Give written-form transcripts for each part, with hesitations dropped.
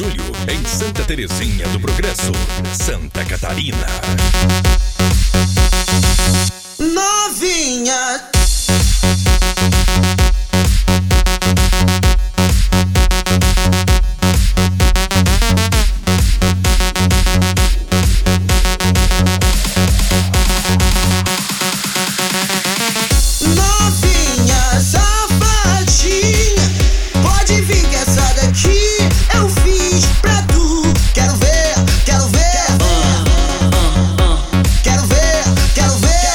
julho, em Santa Terezinha do Progresso, Santa Catarina. Novinha. Novinha, safadinha, pode vir que essa daqui eu fiz pra tu. Quero ver, quero ver, quero ver, quero ver.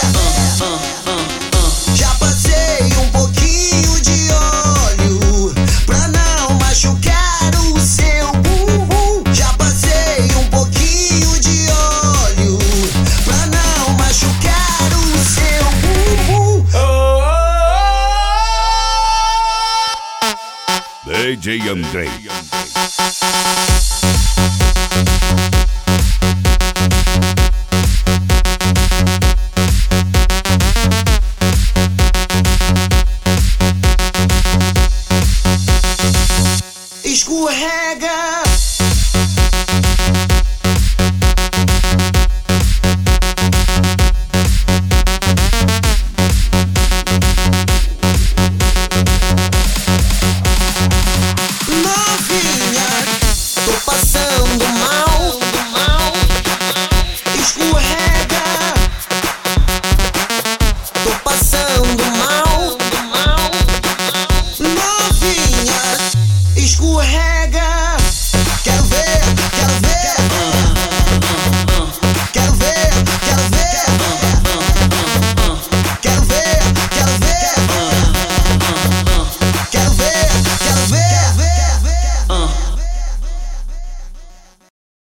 Já passei um pouquinho de óleo pra não machucar o seu bumbum. Já passei um pouquinho de óleo pra não machucar o seu bumbum. DJ Andrei.